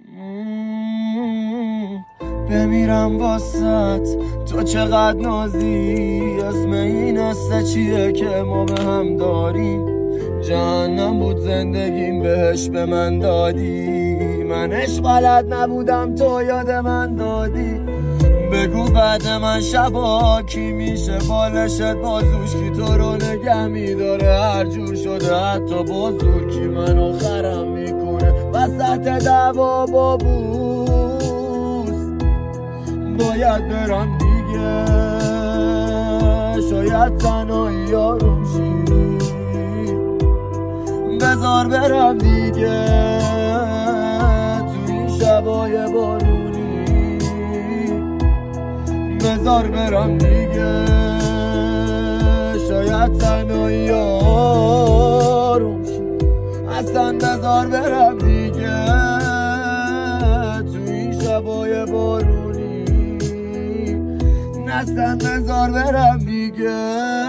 بمیرم واسط تو چقدر نازی، اسم این قصه چیه که ما به هم داریم؟ جهنم بود زندگیم بهش به من دادی، منش بلد نبودم تو یاد من دادی. بگو بعد من شبا کی میشه بالشت بازوش، کی تو رو نگه میداره هر جور شده، حتی بازور کی منو خرم میکنه وسط دعوا با بوس. باید برم دیگه، شاید تنهایی آروم شی، بذار برم دیگه تو این شبای بارونی، بذار برم دیگه شاید تنهایی آروم شی، اصلا بذار برم دیگه تو این شبای بارونی، اصلا بذار برم دیگه.